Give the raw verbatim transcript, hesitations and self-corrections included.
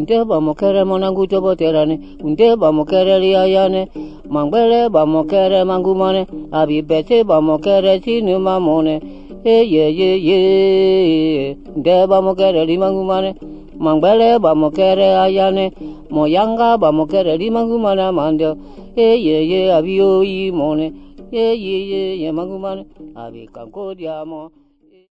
unte bamokere monangu choboterane, unte bamokere liayane, mangbele bamokere mangumane, abibete bamokere sinumamone, ye ye ye ye, unte bamokere limangumane, mangbele bamokere ayane, moyanga bamokere limangumane mande, ye ye ye abio imone, ye ye ye ye mangumane, abikanko diamo.